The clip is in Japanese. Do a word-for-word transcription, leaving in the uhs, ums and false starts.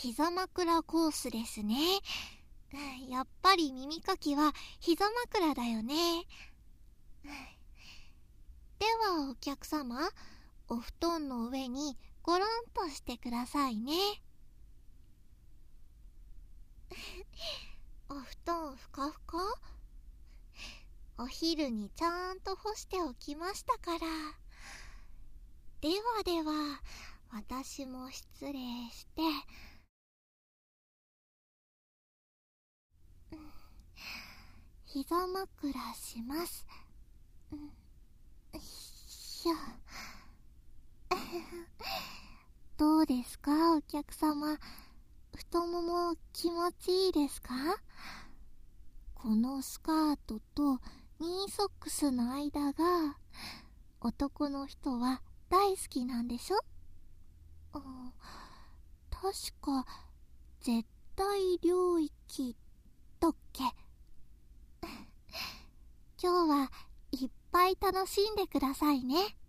膝枕コースですね。やっぱり耳かきは膝枕だよね。ではお客様、お布団の上にゴロンとしてくださいね。お布団ふかふか？お昼にちゃんと干しておきましたから。ではでは、私も失礼して、膝枕します。よいしょ。どうですか、お客様。太もも気持ちいいですか？このスカートとニーソックスの間が男の人は大好きなんでしょ？あ、確か絶対領域だっけ？今日はいっぱい楽しんでくださいね。